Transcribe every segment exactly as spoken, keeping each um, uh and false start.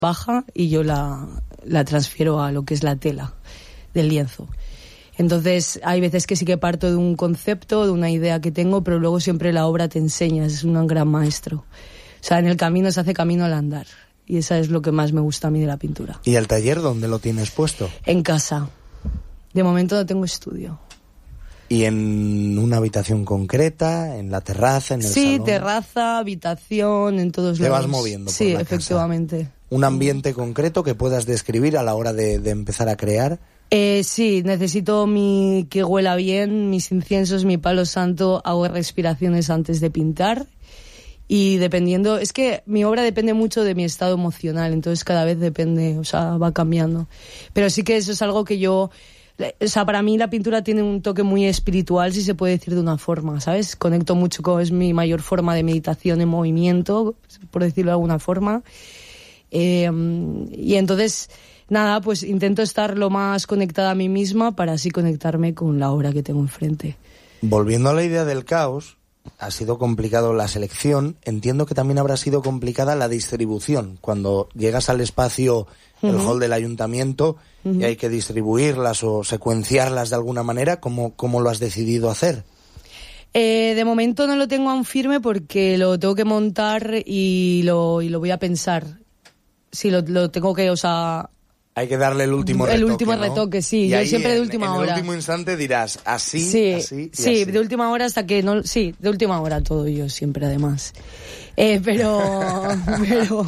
baja y yo la, la transfiero a lo que es la tela del lienzo. Entonces hay veces que sí que parto de un concepto, de una idea que tengo, pero luego siempre la obra te enseña, es un gran maestro. O sea, en el camino se hace camino al andar. Y eso es lo que más me gusta a mí de la pintura. ¿Y el taller dónde lo tienes puesto? En casa. De momento no tengo estudio. ¿Y en una habitación concreta, en la terraza, en el sí, salón? Sí, terraza, habitación, en todos lados. Te vas moviendo por sí, la efectivamente. Casa. ¿Un ambiente concreto que puedas describir a la hora de, de empezar a crear? Eh, sí, necesito mi que huela bien, mis inciensos, mi palo santo, hago respiraciones antes de pintar. Y dependiendo, es que mi obra depende mucho de mi estado emocional, entonces cada vez depende, o sea, va cambiando. Pero sí que eso es algo que yo... O sea, para mí la pintura tiene un toque muy espiritual, si se puede decir de una forma, ¿sabes? Conecto mucho con... Es mi mayor forma de meditación en movimiento, por decirlo de alguna forma. Eh, y entonces, nada, pues intento estar lo más conectada a mí misma para así conectarme con la obra que tengo enfrente. Volviendo a la idea del caos, ha sido complicado la selección. Entiendo que también habrá sido complicada la distribución. Cuando llegas al espacio... el uh-huh. hall del ayuntamiento, uh-huh. y hay que distribuirlas o secuenciarlas de alguna manera, ¿cómo, cómo lo has decidido hacer? Eh, de momento no lo tengo aún firme porque lo tengo que montar y lo, y lo voy a pensar. Sí, lo, lo tengo que, o sea... Hay que darle el último retoque, El último ¿no? retoque, sí. Y yo ahí siempre en, de última en hora. En el último instante dirás, así, sí, así y Sí, así. de última hora hasta que no... Sí, de última hora todo yo siempre, además. Eh, pero... pero...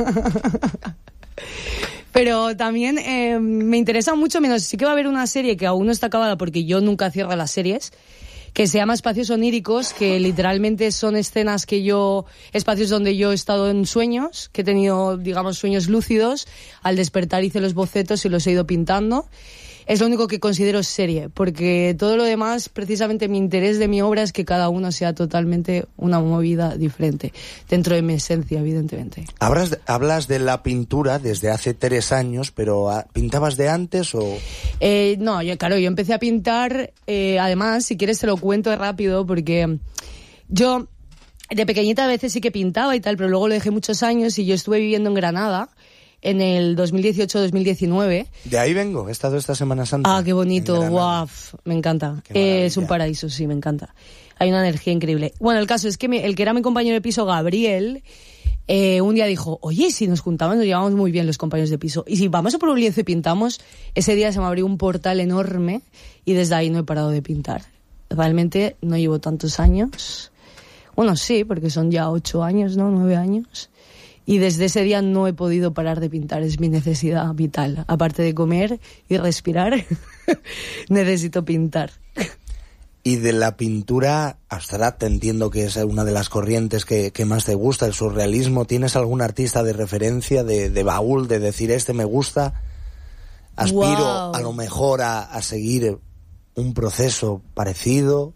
Pero también eh, me interesa mucho, menos sí que va a haber una serie que aún no está acabada porque yo nunca cierro las series, que se llama Espacios Oníricos, que literalmente son escenas que yo, espacios donde yo he estado en sueños, que he tenido, digamos, sueños lúcidos, al despertar hice los bocetos y los he ido pintando. Es lo único que considero serie, porque todo lo demás, precisamente mi interés de mi obra es que cada uno sea totalmente una movida diferente, dentro de mi esencia, evidentemente. Hablas, hablas de la pintura desde hace tres años, pero ¿pintabas de antes o...? Eh, no, yo, claro, yo empecé a pintar, eh, además, si quieres te lo cuento rápido, porque yo de pequeñita a veces sí que pintaba y tal, pero luego lo dejé muchos años y yo estuve viviendo en Granada, en el dos mil dieciocho dos mil diecinueve. De ahí vengo, he estado esta Semana Santa. Ah, qué bonito, guau, me encanta. Eh, es un paraíso, sí, me encanta. Hay una energía increíble. Bueno, el caso es que mi, el que era mi compañero de piso, Gabriel, eh, un día dijo, oye, si nos juntamos, nos llevamos muy bien los compañeros de piso, y si vamos a por un lienzo y pintamos, ese día se me abrió un portal enorme y desde ahí no he parado de pintar. Realmente no llevo tantos años. Bueno, sí, porque son ya ocho años, ¿no? Nueve años. Y desde ese día no he podido parar de pintar, es mi necesidad vital. Aparte de comer y respirar, necesito pintar. Y de la pintura abstracta, entiendo que es una de las corrientes que, que más te gusta, el surrealismo. ¿Tienes algún artista de referencia, de, de baúl, de decir este me gusta? Aspiro wow. a lo mejor a, a seguir un proceso parecido.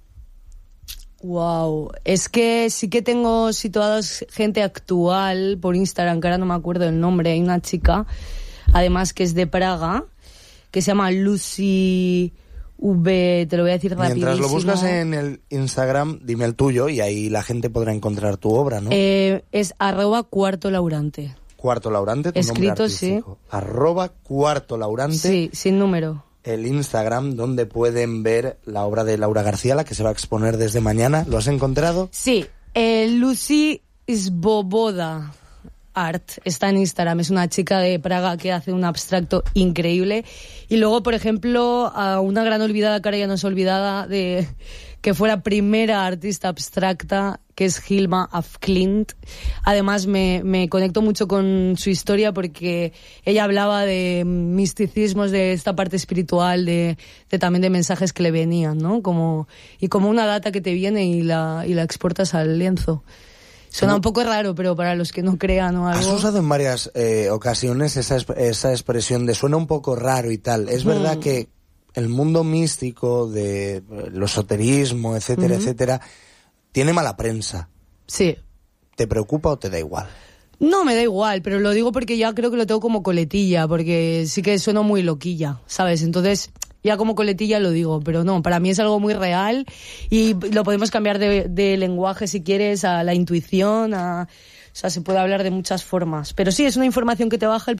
Wow, es que sí que tengo situados gente actual por Instagram, que ahora no me acuerdo el nombre. Hay una chica, además, que es de Praga, que se llama Lucy V, te lo voy a decir rapidísimo. Mientras lo buscas en el Instagram, dime el tuyo y ahí la gente podrá encontrar tu obra, ¿no? Eh, es arroba cuarto laurante. Cuarto laurante, tu escrito, nombre artístico. Sí. Arroba cuarto laurante. Sí, sin número. El Instagram donde pueden ver la obra de Laura García, la que se va a exponer desde mañana. ¿Lo has encontrado? Sí, eh, Lucy Svoboda Art está en Instagram. Es una chica de Praga que hace un abstracto increíble. Y luego, por ejemplo, a una gran olvidada, que ahora ya no es olvidada, de que fue la primera artista abstracta, que es Hilma af Klint. Además, me, me conecto mucho con su historia porque ella hablaba de misticismos, de esta parte espiritual, de, de también de mensajes que le venían, ¿no? Como, y como una data que te viene y la, y la exportas al lienzo. Suena un poco raro, pero para los que no crean o algo... Has usado en varias eh, ocasiones esa, esa expresión de suena un poco raro y tal. Es mm. verdad que el mundo místico, de lo esoterismo, etcétera, uh-huh. etcétera, tiene mala prensa. Sí. ¿Te preocupa o te da igual? No, me da igual, pero lo digo porque ya creo que lo tengo como coletilla, porque sí que sueno muy loquilla, ¿sabes? Entonces, ya como coletilla lo digo, pero no, para mí es algo muy real y lo podemos cambiar de, de lenguaje si quieres a la intuición, a... O sea, se puede hablar de muchas formas. Pero sí, es una información que te baja el